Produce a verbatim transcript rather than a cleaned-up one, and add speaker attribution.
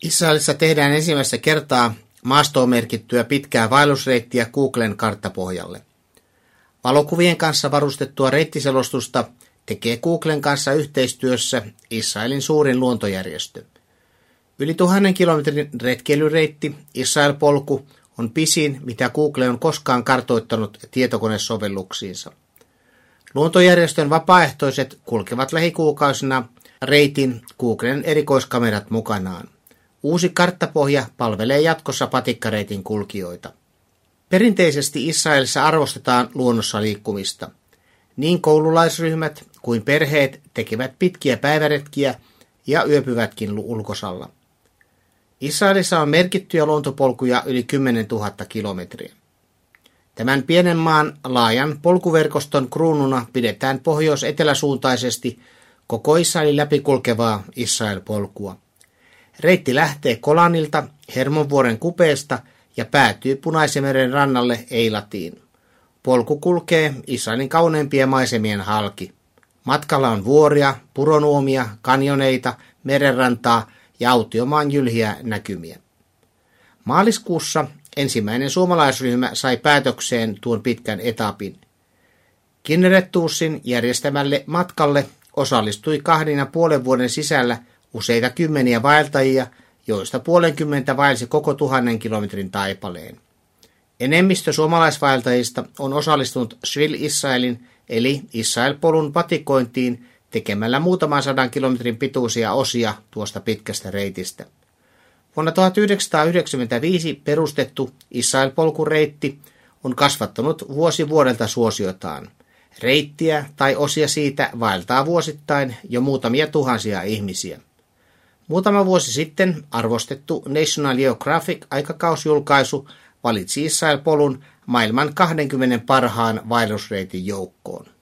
Speaker 1: Israelissa tehdään ensimmäistä kertaa maastoon merkittyä pitkää vaellusreittiä Googlen karttapohjalle. Valokuvien kanssa varustettua reittiselostusta tekee Googlen kanssa yhteistyössä Israelin suurin luontojärjestö. Yli tuhannen kilometrin retkeilyreitti Israel-polku on pisin, mitä Google on koskaan kartoittanut tietokonesovelluksiinsa. Luontojärjestön vapaaehtoiset kulkevat lähikuukausina reitin Googlen erikoiskamerat mukanaan. Uusi karttapohja palvelee jatkossa patikkareitin kulkijoita. Perinteisesti Israelissa arvostetaan luonnossa liikkumista. Niin koululaisryhmät kuin perheet tekevät pitkiä päiväretkiä ja yöpyvätkin ulkosalla. Israelissa on merkittyjä luontopolkuja yli kymmenen tuhatta kilometriä. Tämän pienen maan laajan polkuverkoston kruununa pidetään pohjois-eteläsuuntaisesti koko Israelin läpikulkevaa Israel-polkua. Reitti lähtee Kolanilta, Hermonvuoren kupeesta ja päätyy Punaisen meren rannalle Eilatiin. Polku kulkee Israelin kauneimpien maisemien halki. Matkalla on vuoria, puronuomia, kanjoneita, merenrantaa ja autiomaan jylhiä näkymiä. Maaliskuussa ensimmäinen suomalaisryhmä sai päätökseen tuon pitkän etapin. Kinnerettuussin järjestämälle matkalle osallistui kahden ja puolen vuoden sisällä useita kymmeniä vaeltajia, joista puolenkymmentä vaelsi koko tuhannen kilometrin taipaleen. Enemmistö suomalaisvaeltajista on osallistunut Shvil Israelin eli Israel-polun patikointiin tekemällä muutaman sadan kilometrin pituisia osia tuosta pitkästä reitistä. Vuonna tuhatyhdeksänsataayhdeksänkymmentäviisi perustettu Israel-polkureitti on kasvattanut vuosi vuodelta suosiotaan. Reittiä tai osia siitä vaeltaa vuosittain jo muutamia tuhansia ihmisiä. Muutama vuosi sitten arvostettu National Geographic-aikakausjulkaisu valitsi Israel-polun maailman kahdenkymmenen parhaan vaellusreitin joukkoon.